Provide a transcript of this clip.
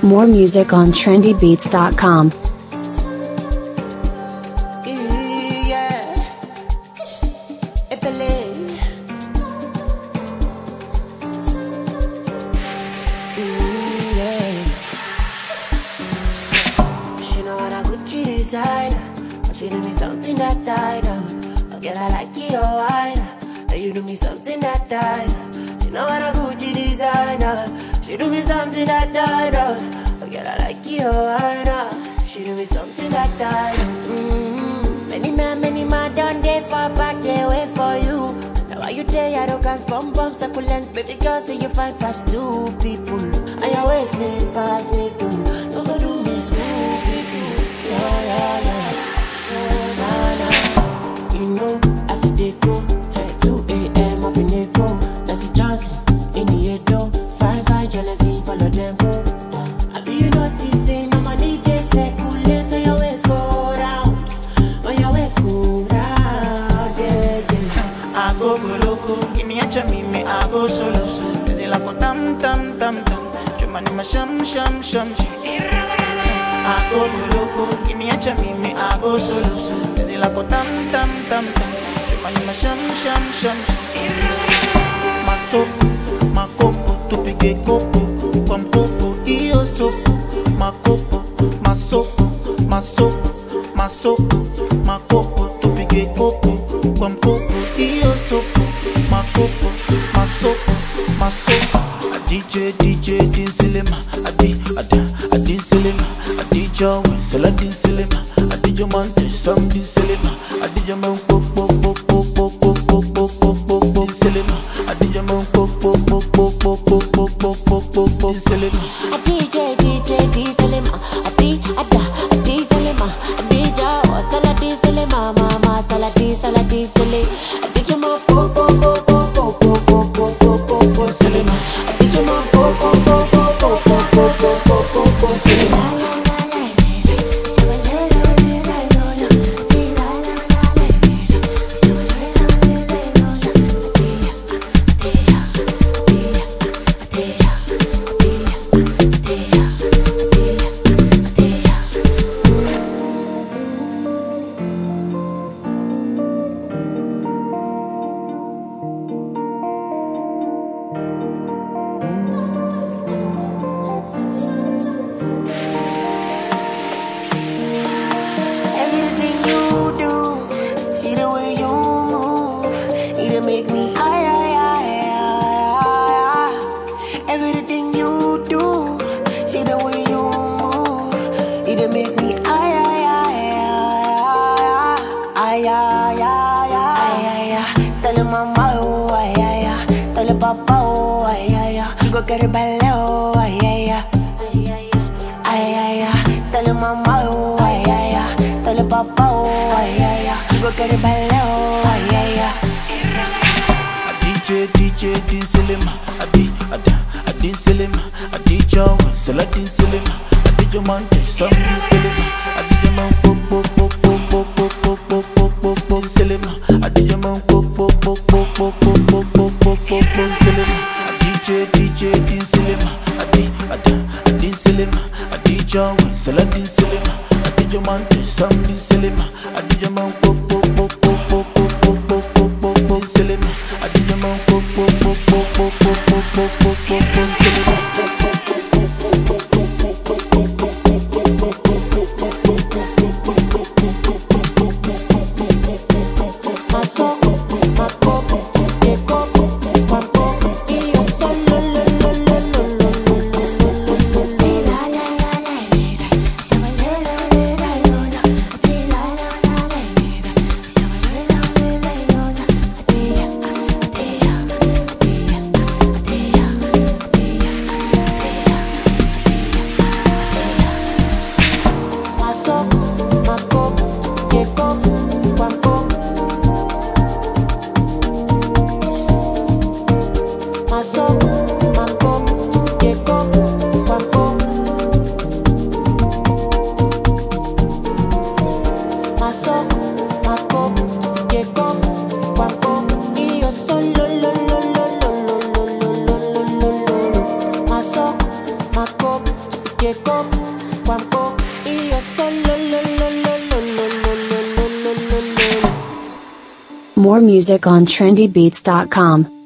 More music on trendybeats.com. She do me something that I know. Girl, I like your wine. You do me something that I know. She know I'm a Gucci designer. She do me something that I know. Girl, I like your wine. She do me something that I know. Many man done there for back, they wait for you. Now why you there? I don't can't bump succulents. Baby girl, say you find past two people. And you waste me past me too. Don't go do me smooth, people. Yeah. You know, I see they go, 2 a.m. up in the go. Nancy Johnson, in the door. Fine, Genevieve, follow them go. I be you noticing, mama need they circulate when your waist go round. When your waist go round, yeah. I go loco, give me a chami, me I go solo. Busy like a tam. Chumani ma sham. I go loco, give me a chami, me I go solo. Busy like a tam. Chumani ma sham. Ma sopo, ma copo, tu pige copo, com copo, io sopo. Ma copo, ma sopo, ma copo, tu pige copo, com copo, io sopo. Ma copo, ma sopo. A DJ din silema, a din silema, a DJ Win, sell a din silema, a DJ Monte, some din silema, a DJ Man popo din silema, a DJ Man popo din silema. A DJ din silema, a din silema, a DJ sell a din silema, mama sell a din silema, a DJ Man popo silema, a DJ Man popo silema. Get it below, tell your mama, tell your papa, go get it below, A DJ din silema, a din silema, a DJ Win, sell a din silema, a DJ Monte, some din silema, a DJ Man popo din silema, a DJ Man popo din silema. DJ din silema, a din silema, a DJ Win, sell a din silema, a DJ Monte, some din silema, a DJ Man popo din silema, a DJ Man popo din silema. me copo, guampo, y yo solo, lo, lo, lo, lo, lo, lo, lo, lo, lo, lo. More music on trendybeats.com.